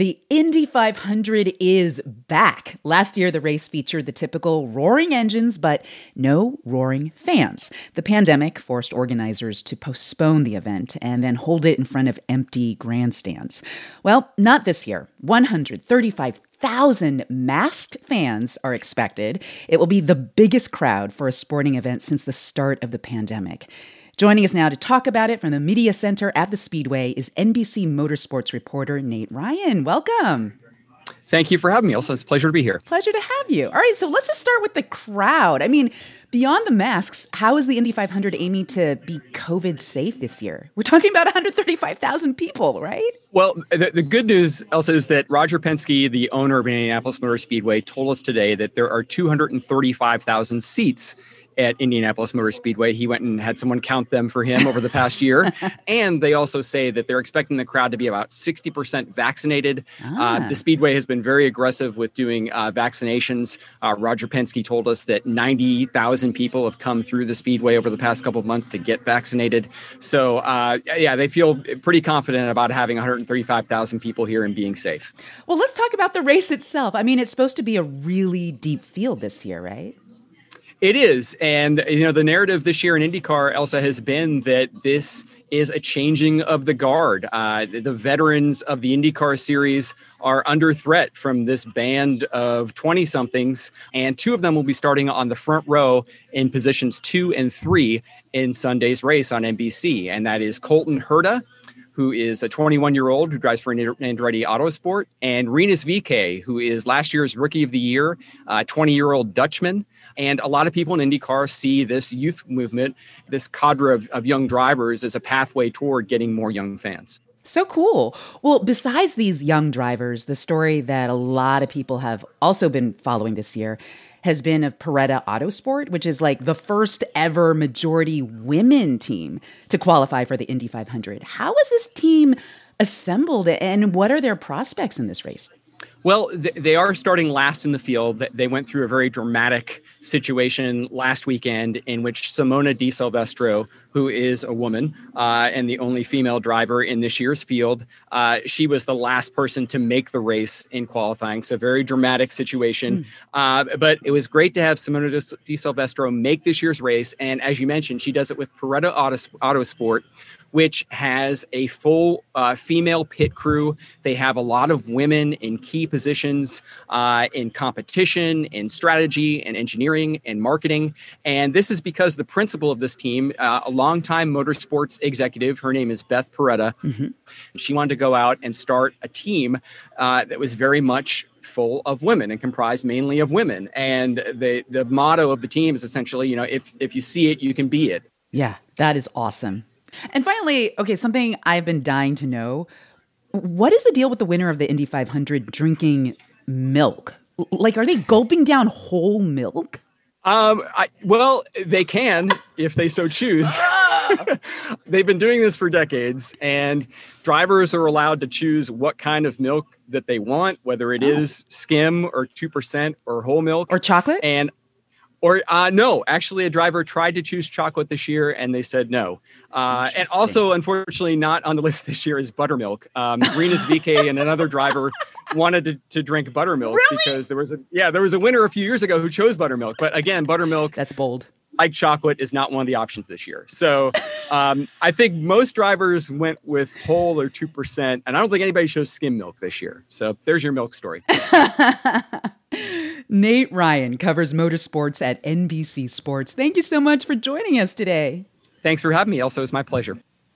The Indy 500 is back. Last year, the race featured the typical roaring engines, but no roaring fans. The pandemic forced organizers to postpone the event and then hold it in front of empty grandstands. Well, not this year. 135,000 masked fans are expected. It will be the biggest crowd for a sporting event since the start of the pandemic. Joining us now to talk about it from the Media Center at the Speedway is NBC Motorsports reporter Nate Ryan. Welcome. Thank you for having me, Elsa. It's a pleasure to be here. Pleasure to have you. All right, so let's just start with the crowd. I mean, beyond the masks, how is the Indy 500 aiming to be COVID safe this year? We're talking about 135,000 people, right? Well, the good news, Elsa, is that Roger Penske, the owner of Indianapolis Motor Speedway, told us today that there are 235,000 seats at Indianapolis Motor Speedway. He went and had someone count them for him over the past year. And they also say that they're expecting the crowd to be about 60% vaccinated. The Speedway has been very aggressive with doing vaccinations. Roger Penske told us that 90,000 people have come through the Speedway over the past couple of months to get vaccinated. So, they feel pretty confident about having 135,000 people here and being safe. Well, let's talk about the race itself. I mean, it's supposed to be a really deep field this year, right? It is. And, the narrative this year in IndyCar, Elsa, has been that this is a changing of the guard. The veterans of the IndyCar series are under threat from this band of 20-somethings, and two of them will be starting on the front row in positions 2 and 3 in Sunday's race on NBC. And that is Colton Herta, who is a 21-year-old who drives for Andretti Autosport, and Rinus VeeKay, who is last year's Rookie of the Year, 20-year-old Dutchman. And a lot of people in IndyCar see this youth movement, this cadre of young drivers, as a pathway toward getting more young fans. So cool. Well, besides these young drivers, the story that a lot of people have also been following this year has been of Paretta Autosport, which is like the first ever majority women team to qualify for the Indy 500. How is this team assembled, and what are their prospects in this race? Well, they are starting last in the field. They went through a very dramatic situation last weekend in which Simona Di Silvestro, who is a woman and the only female driver in this year's field, she was the last person to make the race in qualifying. So very dramatic situation. But it was great to have Simona Di Silvestro make this year's race. And as you mentioned, she does it with Paretta Autosport, which has a full female pit crew. They have a lot of women in key positions in competition, in strategy, in engineering, and marketing. And this is because the principal of this team, a longtime motorsports executive, her name is Beth Paretta. She wanted to go out and start a team that was very much full of women and comprised mainly of women. And the motto of the team is essentially, if you see it, you can be it. Yeah, that is awesome. And finally, okay, something I've been dying to know. What is the deal with the winner of the Indy 500 drinking milk? Like, are they gulping down whole milk? Well, they can if they so choose. They've been doing this for decades, and drivers are allowed to choose what kind of milk that they want, whether it is skim or 2% or whole milk. Or chocolate? No, actually, a driver tried to choose chocolate this year, and they said no. And also, unfortunately, not on the list this year is buttermilk. Rinus VeeKay and another driver wanted to drink buttermilk because there was a winner a few years ago who chose buttermilk. But again, buttermilk, that's bold, like chocolate, is not one of the options this year. So I think most drivers went with whole or 2%, and I don't think anybody chose skim milk this year. So there's your milk story. Nate Ryan covers motorsports at NBC Sports. Thank you so much for joining us today. Thanks for having me, Elsa. It's my pleasure.